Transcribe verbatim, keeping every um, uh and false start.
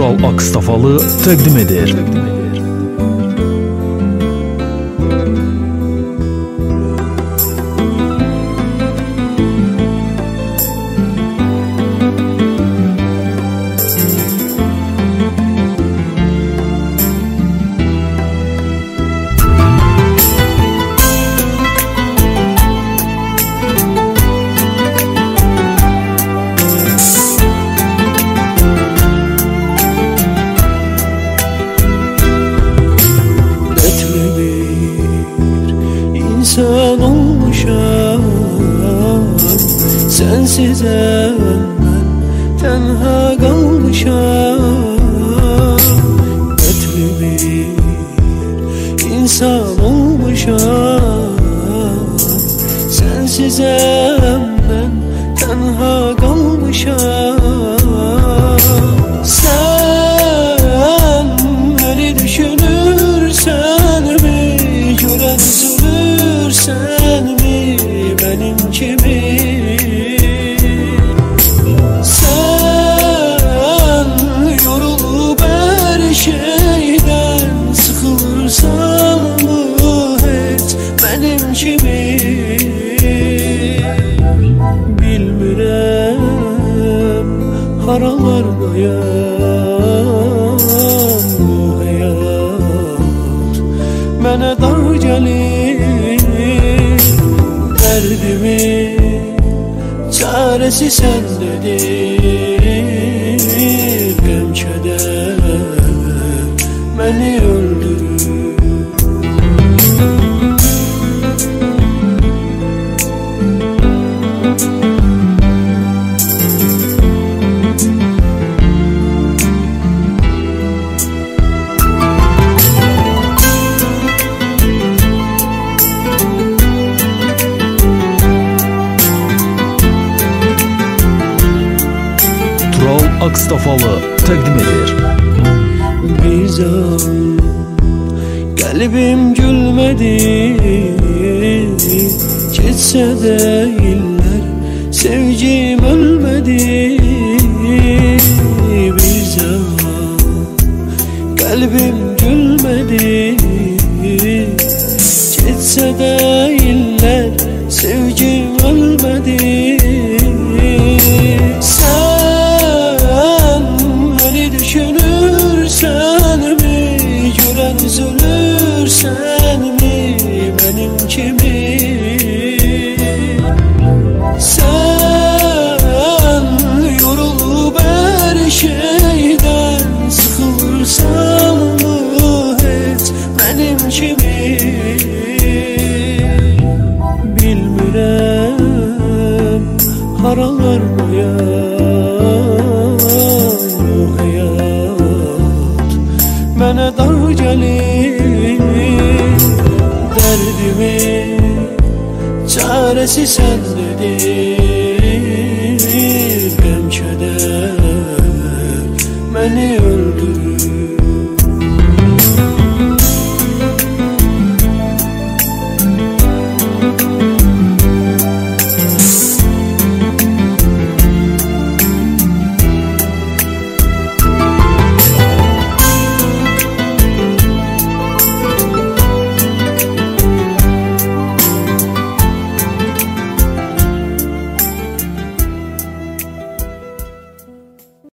Tural Akstafalı təqdim edir. İnsan olmuşam, sensiz ben tenha kalmışam. Dertli bir insan olmuşam, sensiz ben tenha kalmışam. Sen beni düşünürsen mi, gören sen mi benim kimi? Sen yorulup her şeyden sıkılırsan bu et benim kimi? Bilmirəm haralardayam, bu hayat mənə dar gəlir. Derdimin çaresi sendedir. Gəm kədər beni öldürür. Tural Akstafalı təqdim edir. Bir zaman kalbim gülmedi, geçse de iller sevgim ölmedi. Bir zaman kalbim gülmedi, geçse de iller sevgim ölmedi. Düşünürsen mi, gören üzülürsen mi benim kimi? Sen yorulup her şeyden sıkılırsan bu et benim kimi? Bilmirəm haralardayam, mənə dar gəlir. Derdimin çaresi sendedir.